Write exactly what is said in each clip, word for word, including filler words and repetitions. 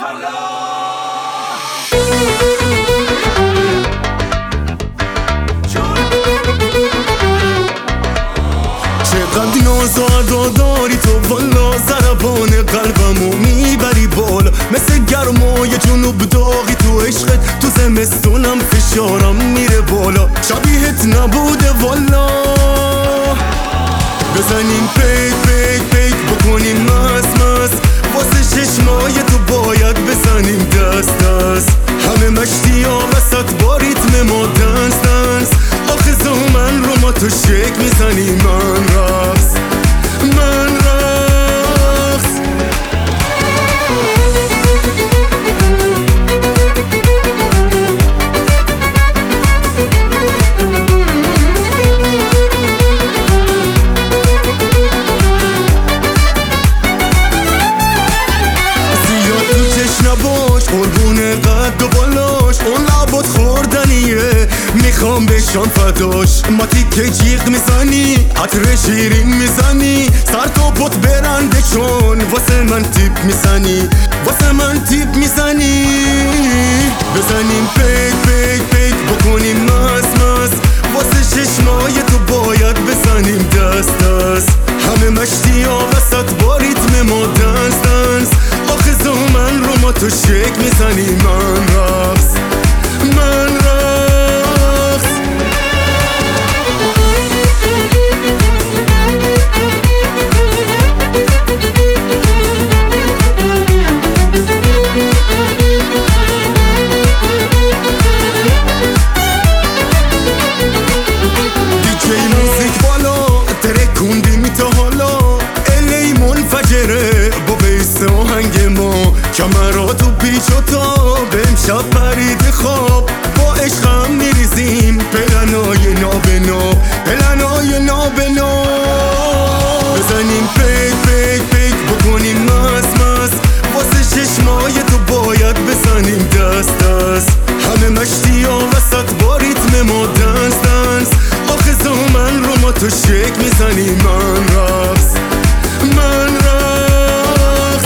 چقدر ناز و ادا داری تو والا، ضربان قلبمو میبری بالا مثل گرمای جنوب داغی تو عشقت، تو زمستونم فشارم میره بالا، شبیهت نبوده والا. بزنیم پیک پیک پیک بکنیم مست مست، واسه چشمای تو باید بزنیم دست دست، همه مشتی ها وسط با ریتم ما دنس دنس، آخه زومن رو ما تو شک میزنی من رقص من رقص. زیاد تو چش نباش قربون قد و بالاش، اون لبات خوردنیه میخوام بشم فداش، ما تیکه جیغ میزنی عطر شیرین میزنی، سر تا پت برنده چون واسه من تیپ میزنی واسه من تیپ میزنی. بزنیم پیک پیک پیک بکنیم مست مست، واسه چشمای تو باید بزنیم دست دست، همه مشتی ها وسط با ریتم ما دنس دنس، آخه زومن رو ما تو شک میزنی من رقص من رقص. دیجی موزیک بالا ترکوندی می تا حالا، الی منفجره با بیس آهنگ ما، کمرات و پیچ و تاب امشب پرید خواب، با عشقم میریزیم پلنای نابنا پلنای نابنا. بزنیم پیک پیک پیک بکنیم مست مست، واسه چشمای تو باید بزنیم دست دست، همه مشتی ها وسط با ریتم ما دنس دنس، آخه زومن رو ما تو شک میزنی من رقص من رقص.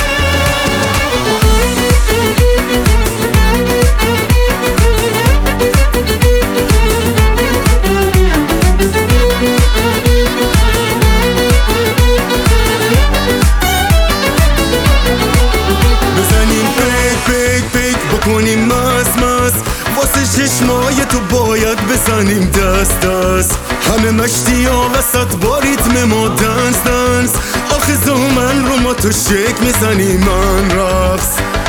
بزنیم پیک پیک پیک بکنیم مست مست، واسه چشمای تو باید بزنیم دست دست، همه مشتی ها وسط با ریتم ما دنس دنس، آخه زومن رو ما تو شک میزنی من رقص